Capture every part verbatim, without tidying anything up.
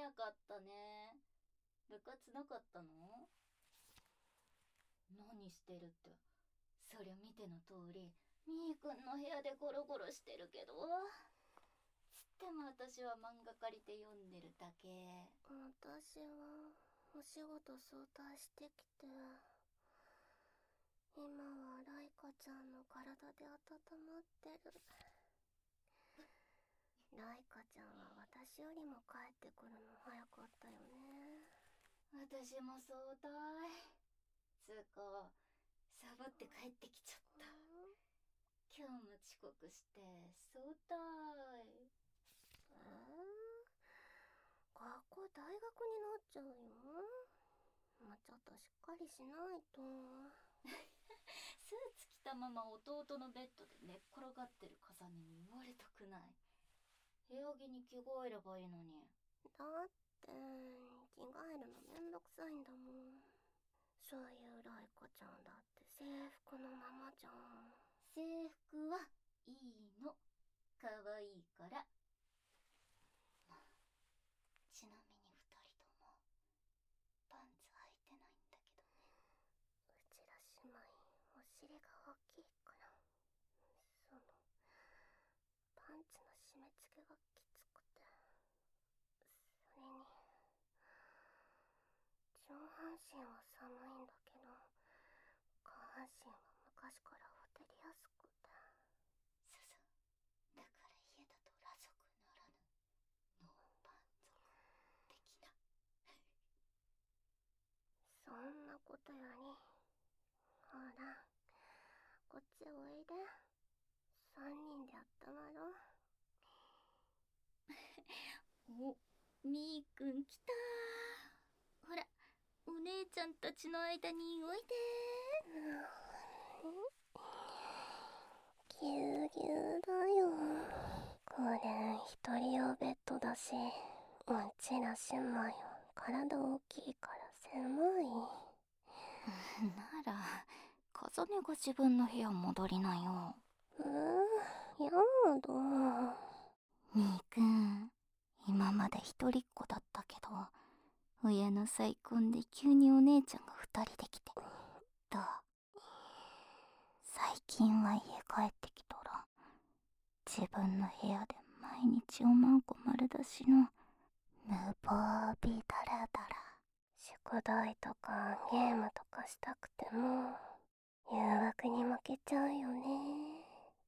早かったね。部活なかったの？何してるって、そりゃ見ての通りみーくんの部屋でゴロゴロしてるけど。つっても私は漫画借りて読んでるだけ。 私はお仕事早退してきて、今はライカちゃんの体で温まってる。ライカちゃんは私よりも帰ってくるの早かったよね。 私も早退。つうかサボって帰ってきちゃった。今日も遅刻して早退。 えー、学校大学になっちゃうよ。もうちょっとしっかりしないと。 スーツ着たまま弟のベッドで寝っ転がってる風に言われたくない。部屋着に着替えればいいのに。 だって着替えるのめんどくさいんだもん。そういうライカちゃんだって制服のままじゃん。 制服はいいの、可愛いから。ちなみにふたりともパンツ履いてないんだけどね。 うちら姉妹お尻が大きいから、そのパンツの締め付けがきつくて、それに上半身は寒いんだけど下半身は昔からほてりやすくて。 ささ、だから家だと裸族ならぬノーパン族的な。 そんなことより、ほらこっちおいで。三人で温まろう。 お、みーくん来たー。ほら、お姉ちゃんたちの間においでぎゅうぎゅうだよ。これ一人用ベッドだし、うちら姉妹は体大きいから狭い。 ー。なら風音が自分の部屋戻りなよ。 うーん、やだ。 みーくん、今まで一人っ子だったけど、親の再婚で急にお姉ちゃんが二人できてどう？最近は家帰ってきたら自分の部屋で毎日おまんこ丸出しの無防備だらだら。 宿題とかゲームとかしたくても誘惑に負けちゃうよね。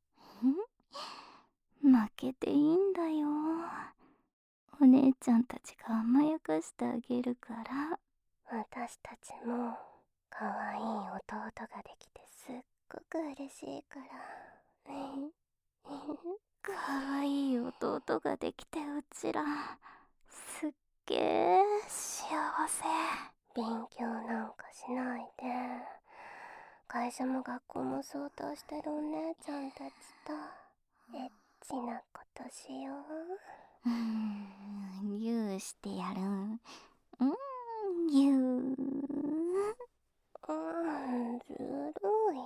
負けていいんだよ。お姉ちゃんたちが甘やかしてあげるから。 私たちも可愛い弟ができてすっごく嬉しいから。 かわいい弟ができてうちらすっげー幸せ。 勉強なんかしないで会社も学校も相当してるお姉ちゃんたちとエッチなことしようーん、ぎゅーしてやる。うーん、ぎゅー。 う。うんずるい。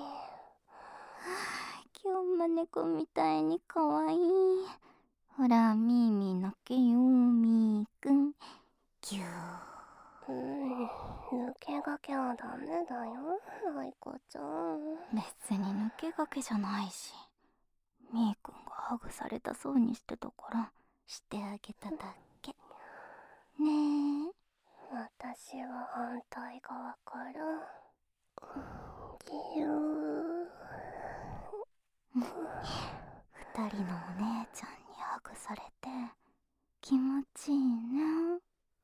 今日も猫みたいにかわいい。ほら、ミーミー泣けよ、みーくん。ぎゅー。 うん抜けがけはダメだよライコちゃん。 別に抜け駆けじゃないし、みーくんがハグされたそうにしてたからしてあげただけ。ねえ。 私は反対側からぎゅー。 二人のお姉ちゃんにハグされて気持ちいいね。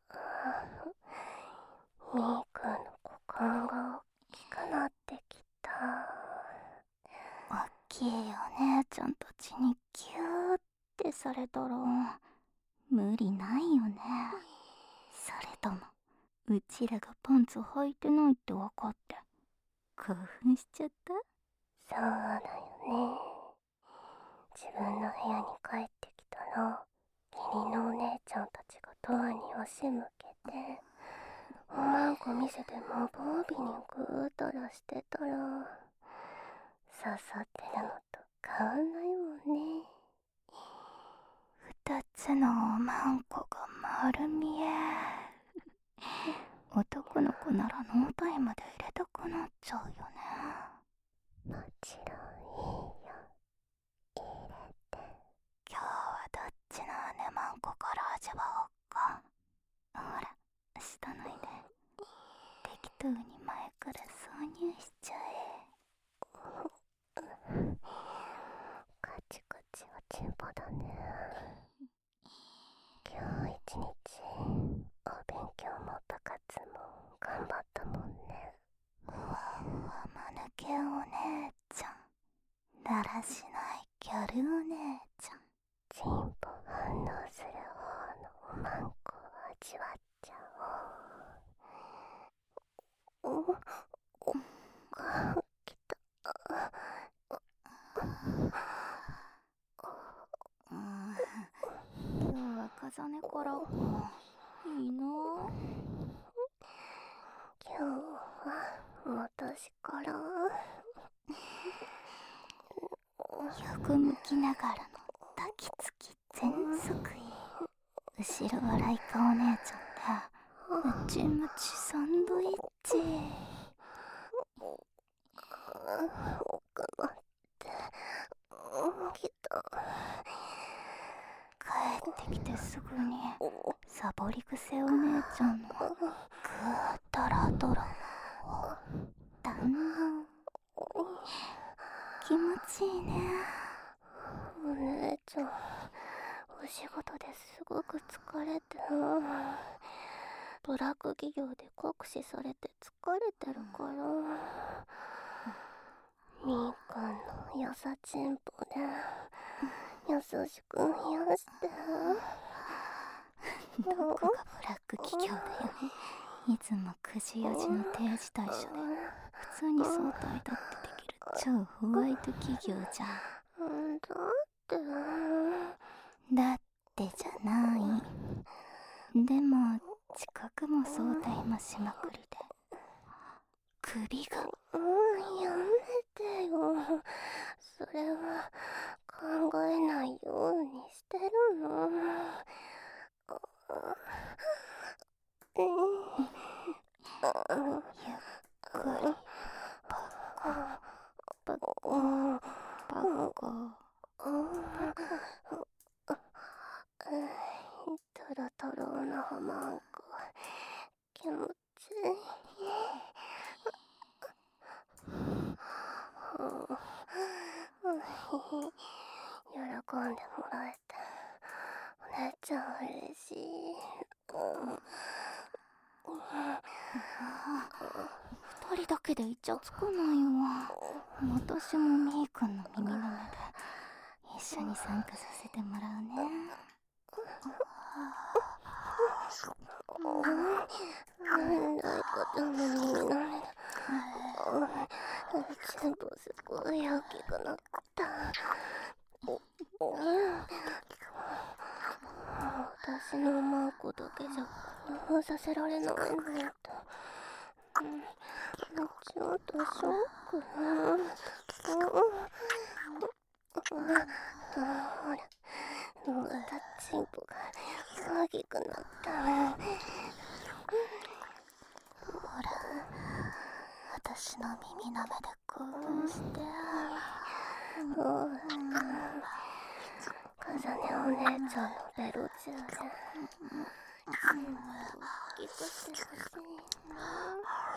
みーくんの股間が大きくなってきた。 おっきいお姉ちゃんたちにギューってされたら無理ないよね。それともうちらがパンツ履いてないって分かって興奮しちゃった？ そうだよね。自分の部屋に帰ってきたら義理のお姉ちゃんたちがドアに足向けておまんこ見せて無防備にぐーたらしてたら刺さってるのと変わんないもんね。 二つのおまんこがアルミエ、男の子ならノータイムで入れたくなっちゃうよね。 もちろんいいよ。入れて。 今日はどっちの姉マンコから味わおうか。ほら、下脱いで。適当に前から挿入しちゃえ。 カチカチはチンポだね。今日一日お勉強も部活も頑張ったもんね。 ふわふわまぬけお姉ちゃん、だらしないギャルお姉ちゃん。 チンポ反応する方のおまんこを味わっちゃおう。おおあきた。 うん、今日は重ねからか。いいな。 今日は私から横向きながらの抱きつき全速位。後ろはライカお姉ちゃんでムチムチサンドイッチ。 奥まってきた。 帰ってきてすぐにサボり癖お姉ちゃんのグードラドラを堪能。気持ちいいね。 お姉ちゃん、お仕事ですごく疲れてな。ブラック企業で酷使されて疲れてるから。みーくんのやさちんぽで優しく癒して。 どこがブラック企業だよ。いつもくじよじの定時退社で普通に早退だってできる超ホワイト企業じゃん。 だってだってじゃない。でも近くも早退もしまくりで首が。 うん、やめてよ。それは考えないようにしてるの。ゆっくりパコパコパコ。トロトロのハマンコ気持ちいい。喜んでもらえてお姉ちゃん嬉しい。 二人だけでイチャつかないわ。私もみーくんの耳の目で一緒に参加させてもらうね。 なんだいことの耳の目だ。全部すごい大きくなった。私のマーコだけじゃ興奮させられないなんて。ちょっとショックな。ほら、またチンポが大きくなった。 ほら、私の耳の目で興奮して。 かさねお姉ちゃんのベロチューで全部大きくしてほしいな。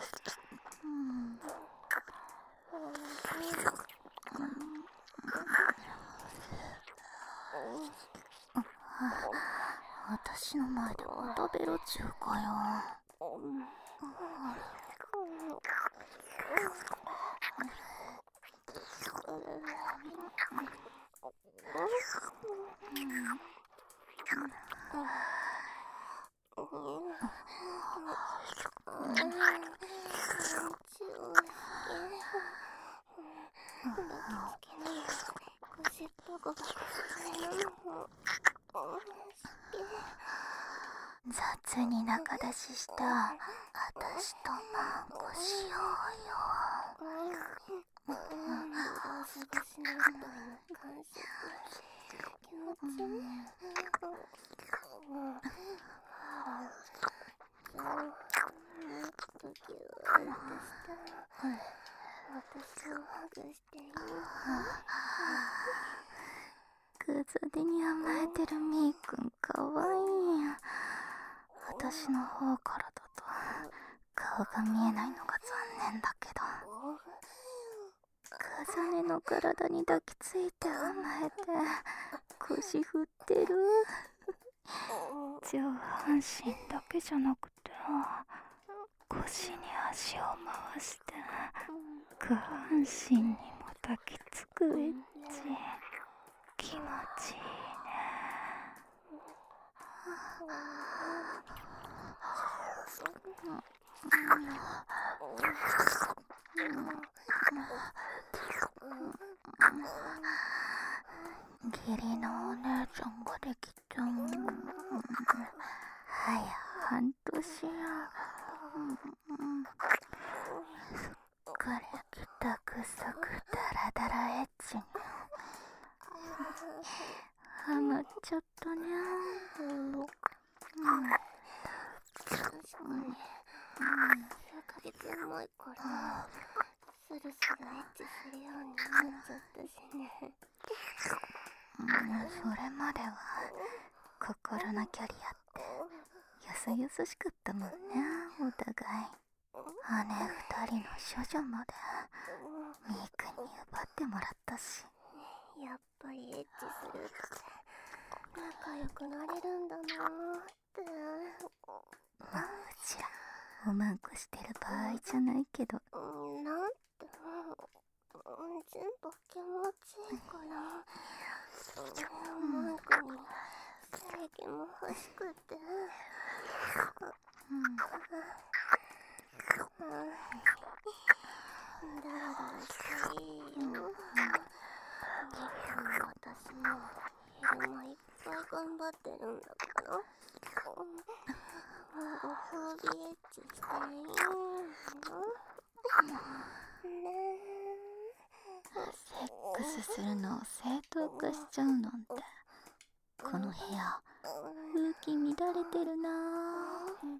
私の前でまたベロチューかよ。雑に仲出しした私とマンコしようよ。 すぐしないみたいな感じで気持ちいい。 とギューってしたら私をハグしていい？ グズデに甘えてるみーくんかわいい。私の方からだと顔が見えないのが残念だけど、重ねの体に抱きついて甘えて腰振ってる。上半身だけじゃなくて腰に足を回して下半身にも抱きつくエッチ、気持ちいいね。義理のお姉ちゃんができた。はや半年や。すっかり帰宅すぐダラダラエッチにハマっちゃったね。 確かに数ヶ月前からスルスルエッチするようになっちゃったしね。 うん、それまでは心の距離あってよそよそしかったもんね、お互い。姉二人の処女までみーくんに奪ってもらったし。 やっぱりエッチするって仲良くなれるんだなーって。 まあうちらおまんこしてる場合じゃないけど、 なんて全部気持ちいいから、マイクに正義も欲しくて。 うんダラダラしていいよ。私も昼間いっぱい頑張ってるんだから、ご褒美エッチしていいの？ねセックスするのを正当化しちゃうなんて、この部屋空気乱れてるなぁ。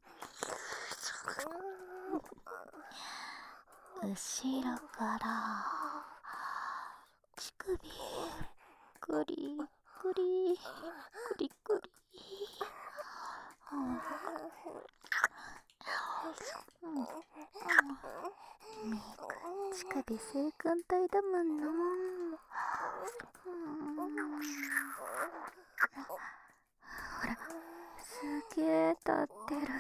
後ろから乳首グリグリグリグリ。みーくん乳首性感帯だもんな。ほらすげー立ってる。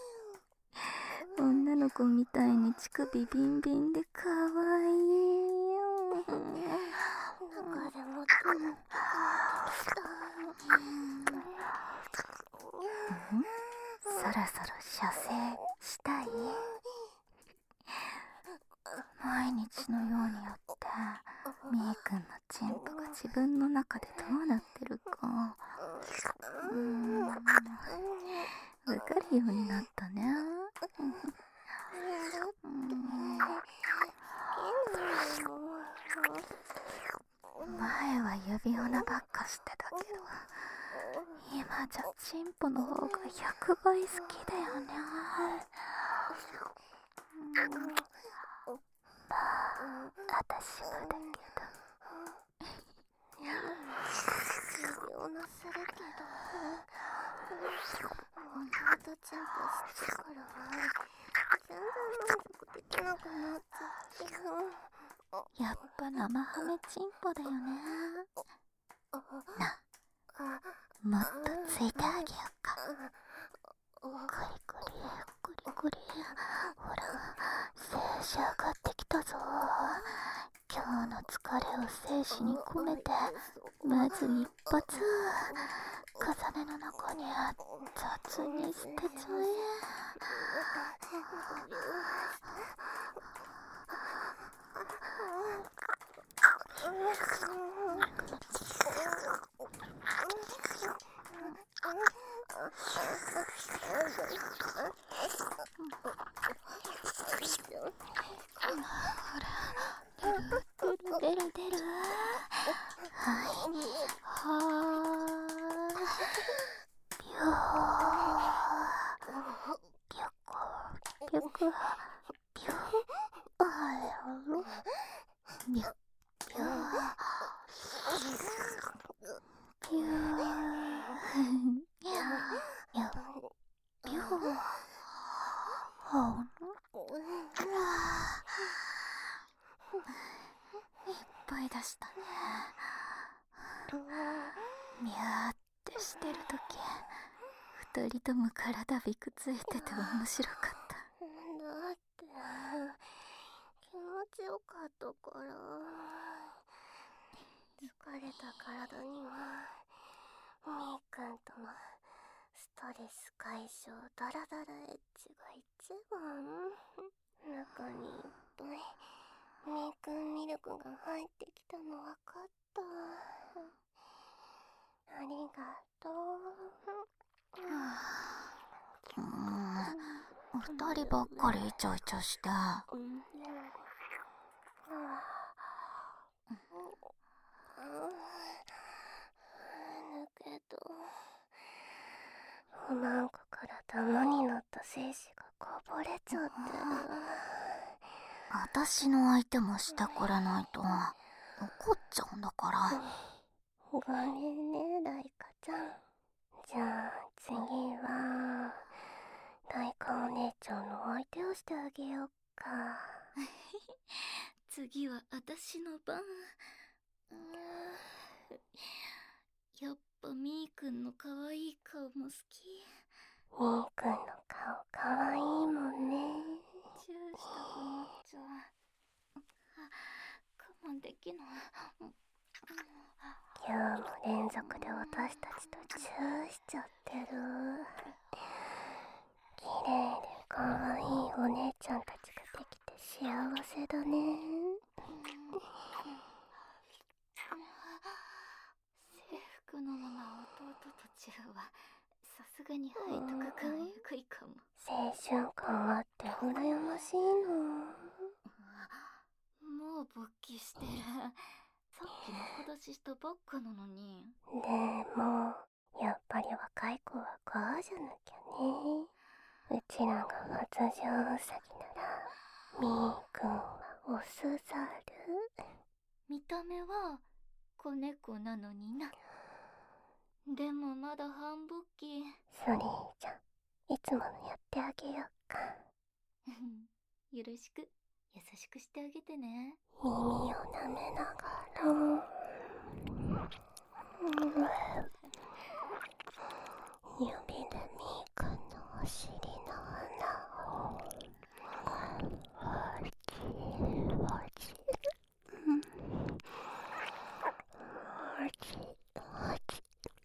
女の子みたいに乳首ビンビンでかわいいよ。 中でも溜まってきた。 そろそろ射精したい？毎日のようにやってみーくんのチンポが自分の中でどうなってるかうーんわかるようになったね。前は指輪ばっかしてたけど、今じゃチンポの方がひゃくばい好きだよね。まあ私もだけど。 微妙なするけど、もともとチンポしてから全然満足できなくなっちゃって。 やっぱ生ハメチンポだよね。な、もっとついてあげようか。ゴリゴリゴリゴリ。ほら精子上がってきたぞ。今日の疲れを精子に込めて、まず一発重ねの中に熱々に捨てちゃえ。ほら出る出る出る。はいはービョービョコぴょあやろぴょぴょぴょやぴょほんいっぱい出したね。ミューってしてるとき二人とも体びくついてて面白かった。 だって気持ちよかったから。疲れた体にはみーくんとのストレス解消ダラダラエッチが一番。中にいっぱいみーくんミルクが入ってきたの分かった。ありがとう。 うーん、二人ばっかりイチャイチャして。 うん。だけどおまんこから玉になった精子がこぼれちゃって。 私の相手もしてくれないと怒っちゃうんだから。 ごめんねライカちゃん。じゃあ次はライカお姉ちゃんの相手をしてあげよっか。 次は私の番。やっぱみーくんの可愛い顔も好き。 みーくんの顔かわいいもんね。 チューしたくなっちゃう。我慢できない。 今日も連続で私たちとチューしちゃってる。綺麗でかわいいお姉ちゃんたちができて幸せだね。 制服のまま弟とチューはさすがに背徳感えぐいかも。 青春感あって羨ましいの。 もう勃起してる。さっきの小出ししたばっかなのに。 でもやっぱり若い子はこうじゃなきゃね。うちらが発情うさぎならみーくんはオスザル。 見た目は子猫なのにな。でもまだ半勃起。 それじゃいつものやってあげよっか。 よろしく優しくしてあげてね。 耳を舐めながら、うん、指でみーくんのお尻の穴をほじほじ、うん、ほじほじ。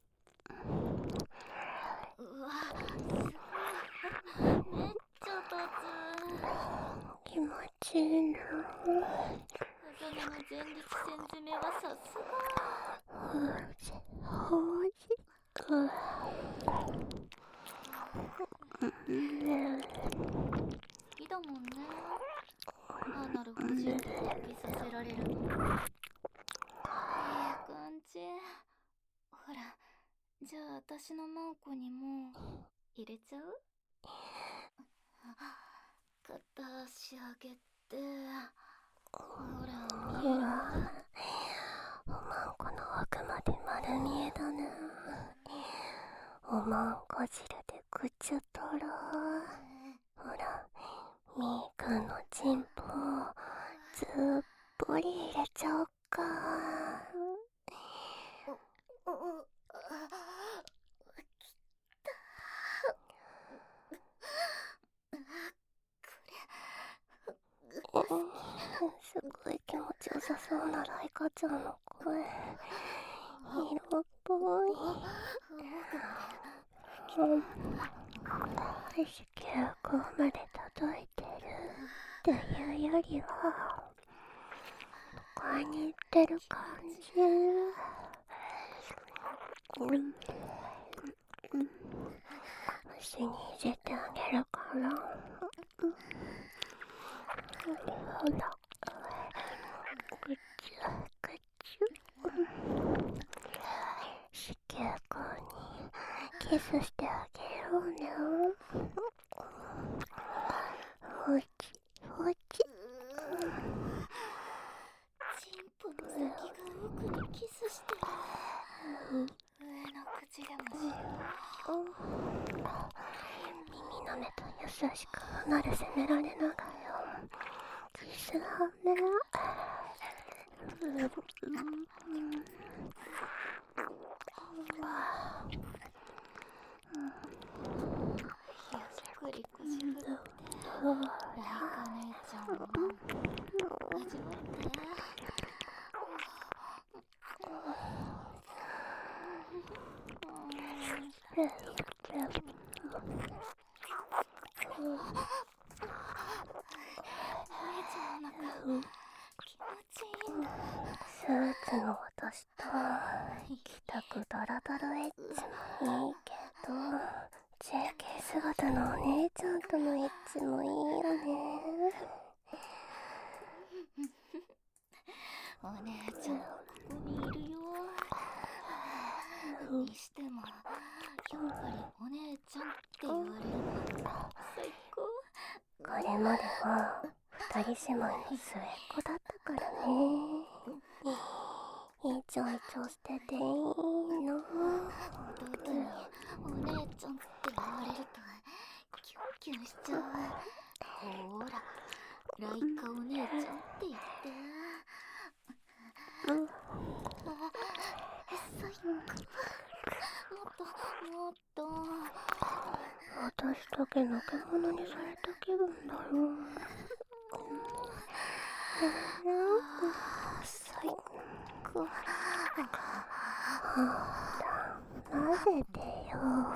うわ、すごい。めっちゃ立つ。 気持ちいいな。 風間の前立腺詰めはさすが。 ほじほじ、うん、 好きだもんね。アナル初めて勃起させられるの。いい感じ。ほら、じゃあ私のマンコにも入れちゃう？片足上げて、ほら見える？ おまんこの奥まで丸見えだね。おまんこ汁でぐちゅとろ。ほらみーくんのチンポをずっぽり入れちゃおっか。すごい気持ちよさそうなライカちゃんの声。色っぽい。子宮口まで届いてるっていうよりは都会に行ってる感じ。うん、足に入れてあげるから。ほらぐちゅぐちゅ。子宮口にキスしてあげようね。ほちでもしよう。 耳の目と優しく離れ責められながらキスはめらゆっくり腰振ってライカ姉ちゃんも始まって。 スーツの私と帰宅ドラドラエッチもいいけど ジェーケー 姿のお姉ちゃんとのエッチもいいよね。 お姉ちゃんここにいるよ。にしてもやっぱりお姉ちゃんって言われるの最高。 これまでは二人姉妹の末っ子だったからね。イチョイチョしてていいの。 弟にお姉ちゃんって言われるとキュンキュンしちゃう。ほーらライカお姉ちゃんって言って。あ、最高。もっともっと。 私だけのけ者にされた気分だよ。最高。なぜでよ。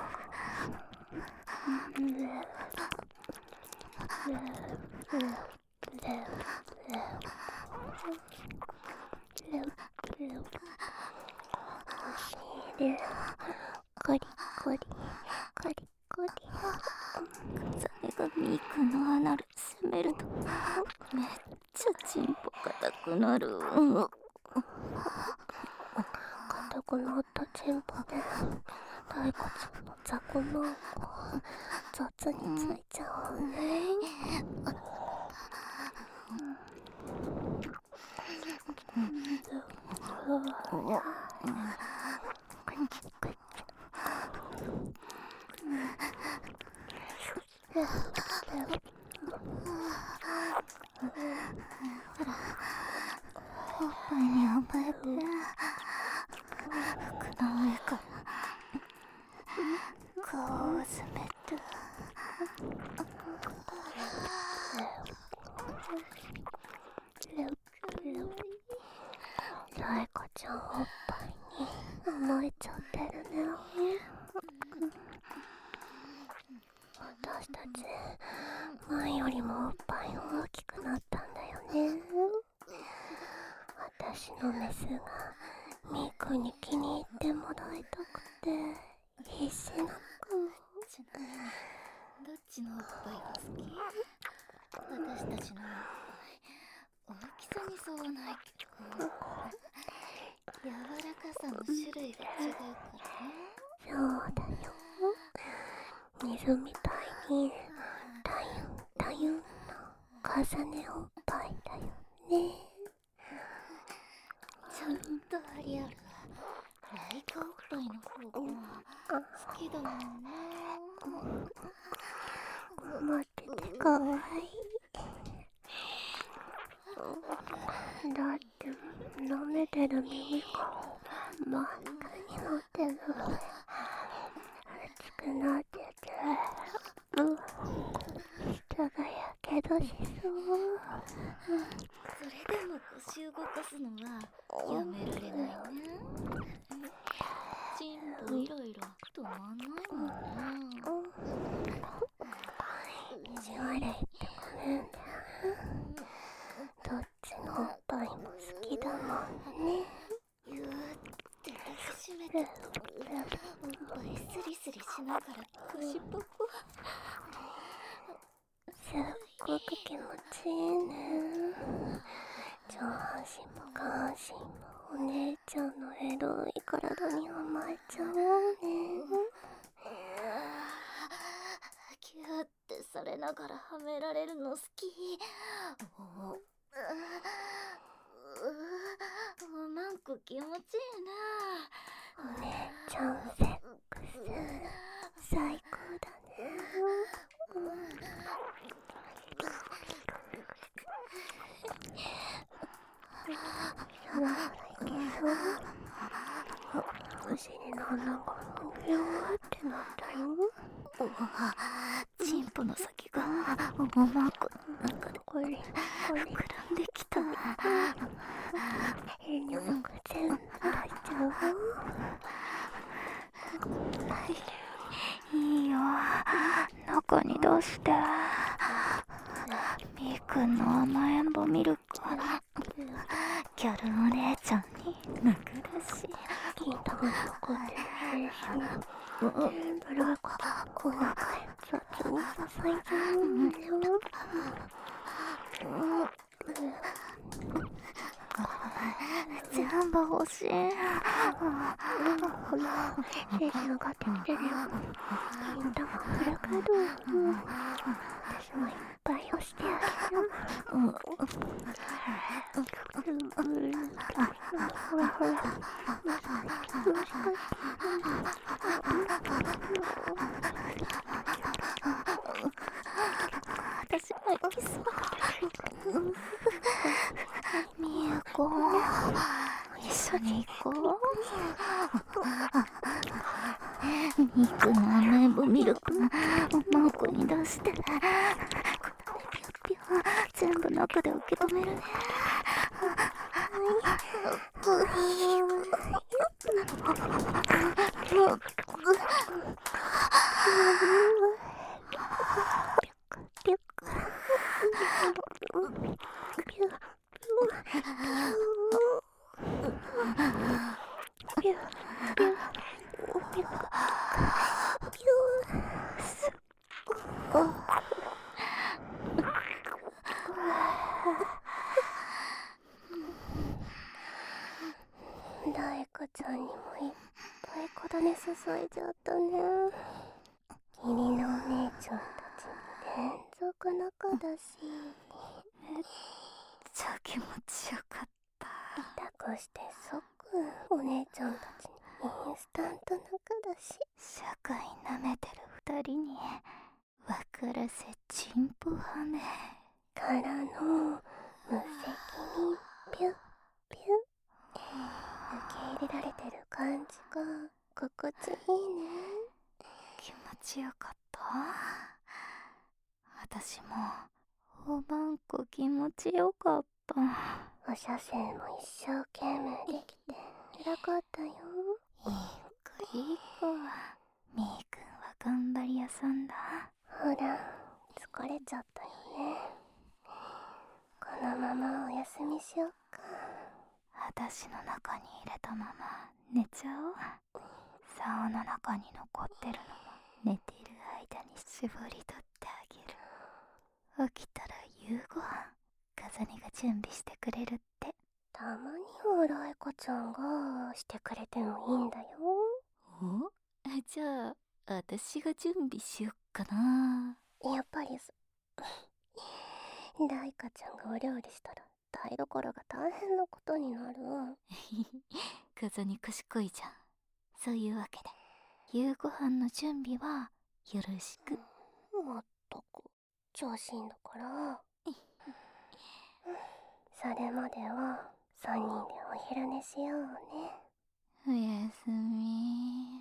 コリコリコリコリ。 ザネがミー君のアナル攻めるとめっちゃチンポ硬くなる。 硬くなったチンポで大骨の雑魚マンコ雑についちゃうね。 おっぱいに甘えて服の上から顔を滑ってライカちゃんおっぱいに甘えちゃってるね。私たち前よりもおっぱい大きくなったんだよね。私のメスがミークに気に入ってもらいたくて必死なのかも。 ちなみにどっちのおっぱいが好き？私たちのおっぱい大きさに差はないけど柔らかさの種類が違うからね。 そうだよ。水みたいにダユンダユンの重ねおっぱいだよね。 ちゃんとリアルライカおっぱいの方が好きだもんね。 待っててかわいい。だって舐めてる耳が真っ赤になってる。熱くなってて、うん、舌がやけどしそう。 それでも腰動かすのはやめられないね。チンポイライラ止まんないもんね。 意地悪いってごめんね。どっちのおっぱいも好きだもんね。 ゆーって抱きしめておっぱいスリスリしながら腰ポコ。 すっごく気持ちいいね。上半身も下半身もお姉ちゃんのエロい体に甘えちゃおうね。 キューってされながらはめられるの好き。おううマンコ気持ちいいな。 お姉ちゃん絶鼻がビューってなったよ。 チンポの先がおまんこの中でこれこれ膨らんできた。 変に僕全部出しちゃうよ。 いいよ、中に出して。みーくんの甘えん坊ミルクギャルお姉ちゃんにぬくるし、 金玉残ってるし、全部なんかお腹へ雑に支えちゃうんだよ。 全部欲しい。 ほら、精子上がってきてるよ。金玉フル稼働。私もいっぱい押してあげる。ほらほら。 私も行きそう。みゆこ、一緒に行こう。みーくんの甘えん坊ミルクおまんこに出して、ピュッピュッ全部中で受け止めるね。 誰かちゃんにもいっぱい小種注いじゃったね。義理のお姉ちゃんたちに連続仲だし、 めっちゃ気持ちよかった。 抱っこして即お姉ちゃんたちにインスタント仲だし、 社会なめてる二人に分からせチンポはめからの無責任ピュッピュッ、受け入れられてる感じが心地いいね。 気持ちよかった。私もおばんこ気持ちよかった。 お写生も一生懸命できて偉かったよ。 いい子いい子。みーくんは頑張り屋さんだ。 ほら疲れちゃったよね。このままお休みしよっか。 私の中に入れたまま寝ちゃおう。竿の中に残ってるのも寝てる間に絞り取ってあげる。起きたら夕ご飯風音が準備してくれるって。 たまにはライカちゃんがしてくれてもいいんだよ。 お？じゃあ私が準備しよっかな。 やっぱりそライカちゃんがお料理したら台所が大変なことになる。 風音賢いじゃん。そういうわけで夕ご飯の準備はよろしく。 まったく調子いいんだからそれまではさんにんでお昼寝しようね。 おやすみ。